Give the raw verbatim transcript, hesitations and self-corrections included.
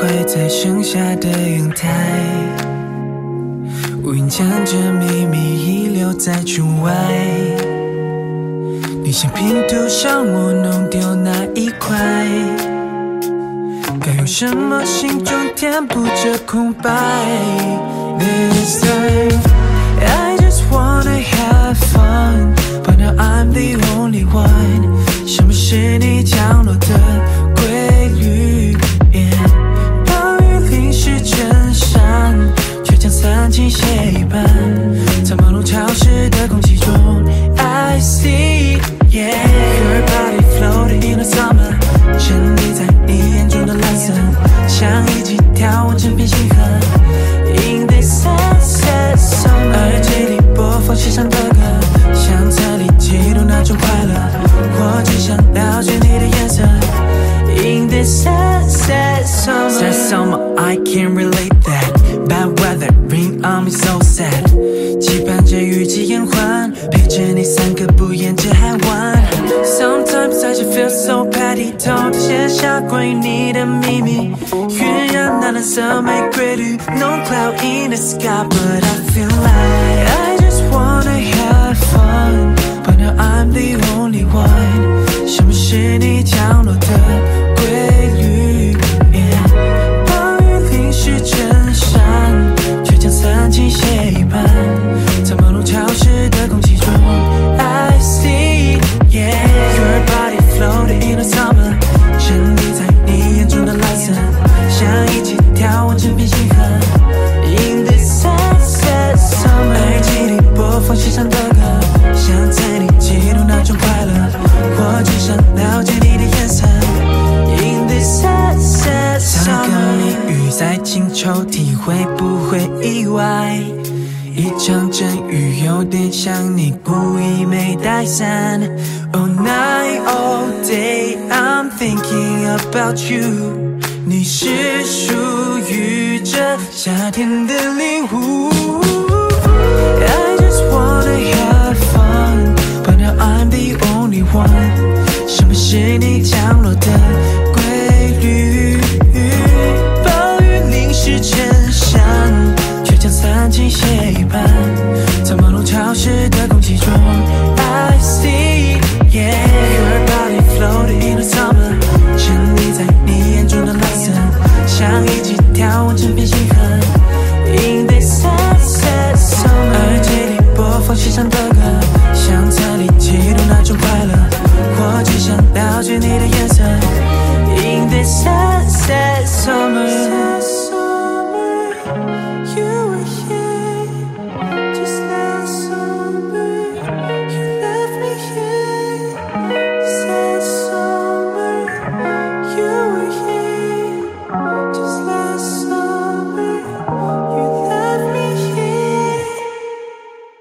会在盛夏的阳台，无影将这秘密遗留在窗外。你像拼图上我弄丢那一块，该用什么形状填补这空白 ？This time I just wanna have fun, but now I'm the only one。什么是你降落的规律？ Yeah， 暴雨淋湿衬衫，却将散进血一般。在马路潮湿的空气中 ，I see。Yeah, your body floating in the summer， 沉溺在你眼中的蓝色，像一起眺望整片星河。In this sad sad summer， 耳机里播放时尚的歌，相册里记录那种快乐。我只想了解你的颜色。In this sad sad summer， sad summer I can't relate that. Bad weather, rain on me so sad。期盼着雨季延缓，陪着你三个不厌之海湾。Sometimes I just feel so petty， 偷偷写下关于你的秘密，晕染那蓝色玫瑰绿。No cloud in the sky, but I feel like I just wanna have fun, but now I'm the only one。什么是你降落的规律？ Yeah， 暴雨淋湿衬衫，却将散进血一般。在马路潮湿的空气中 ，I see。Yeah，your body floating in the summer， 沉溺在你眼中的蓝色，像一起眺望整片星河。In this sad sad summer， 耳机里播放时尚的歌，想在你记录那种快乐。我只想了解你的颜色。In this sad sad summer， 像个谜语在清抽屉，会不会意外？一场阵雨有点像你故意没带伞。All night all day I'm thinking about you， 你是属于这夏天的灵物。I just wanna have fun, but now I'm the only one。什么是你降落的